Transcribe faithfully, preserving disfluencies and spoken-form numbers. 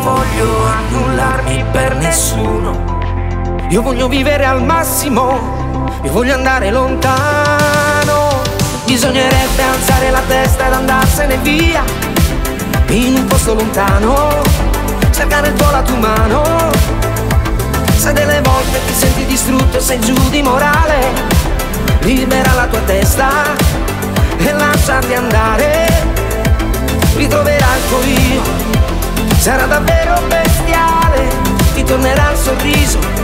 voglio annullarmi per nessuno. Io voglio vivere al massimo, io voglio andare lontano. Bisognerebbe alzare la testa ed andarsene via, in un posto lontano, cercare il tuo lato umano. Se delle volte ti senti distrutto e sei giù di morale, libera la tua testa e lasciati andare. Ritroverai il tuo io, sarà davvero bestiale, ti tornerà il sorriso